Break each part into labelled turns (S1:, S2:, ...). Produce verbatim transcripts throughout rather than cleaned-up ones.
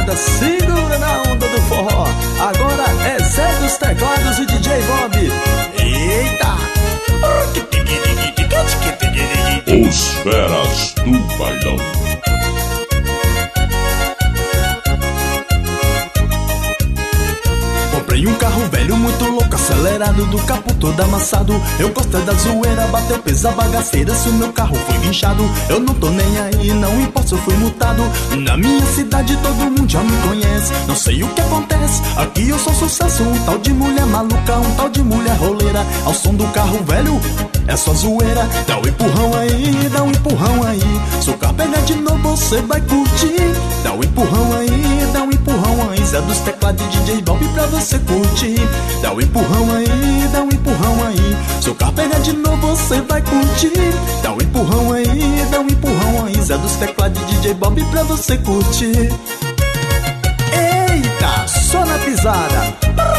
S1: mulherada, segura na onda do forró. Agora é Zé dos Teclados e D J Bob. Eita!
S2: Os feras do bailão.
S1: Comprei um carro velho muito louco, acelerado, do capô todo amassado. Eu gosto da zoeira, bateu peso a bagaceira. Se o meu carro foi guinchado, eu não tô nem aí, não importa se eu fui multado. Na minha cidade todo mundo já me conhece, não sei o que acontece, aqui eu sou sucesso. Um tal de mulher maluca, um tal de mulher roleira. Ao som do carro velho, é só zoeira. Dá um empurrão aí, dá um empurrão aí. Se o carro pegar de novo, você vai curtir. Dá um empurrão aí, dá um empurrão aí. Zé dos Teclados e D J Bob pra você curtir. Dá um empurrão aí, dá um empurrão aí. Se o carro pegar de novo, você vai curtir. Dá um empurrão aí, dá um empurrão aí. Zé dos Teclados e D J Bob pra você curtir. Eita, só na pisada.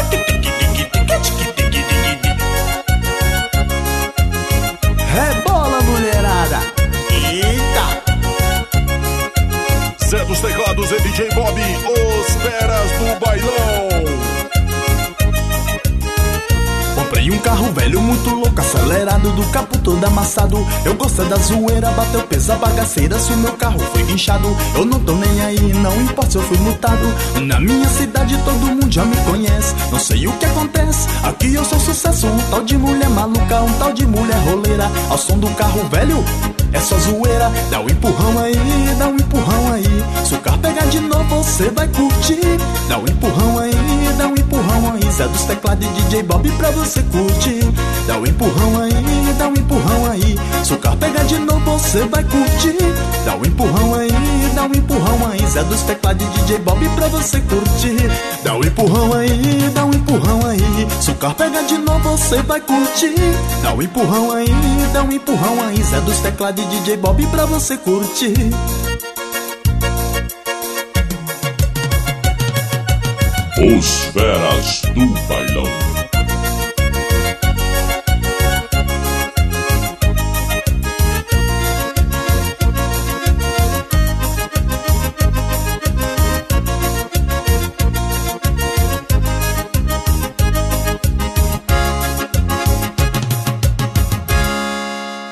S1: Rebola, mulherada. Eita!
S2: Zé dos Teclados e D J Bob, os feras do bailão.
S1: Comprei um carro velho muito louco, acelerado, do capô todo amassado. Eu gosto da zoeira, bateu peso a bagaceira. Se o meu carro foi guinchado, eu não tô nem aí, não importa se eu fui multado. Na minha cidade todo mundo já me conhece, não sei o que acontece, aqui eu sou sucesso. Um tal de mulher maluca, um tal de mulher roleira. Ao som do carro velho, é só zoeira. Dá um empurrão aí, dá um empurrão aí. Se o carro pegar de novo, você vai curtir. Dá um empurrão aí, dá um empurrão aí. Zé dos Teclados e D J Bob pra você curtir. Dá um empurrão aí, dá um empurrão aí. Se o carro pegar de novo, você vai curtir. Dá um empurrão aí, dá um empurrão aí. Zé dos Teclados e D J Bob pra você curtir. Dá um empurrão aí, dá um empurrão aí. Se o carro pegar de novo, você vai curtir. Dá um empurrão aí, dá um empurrão aí. Zé dos Teclados e D J Bob pra você curtir.
S2: Os feras do bailão.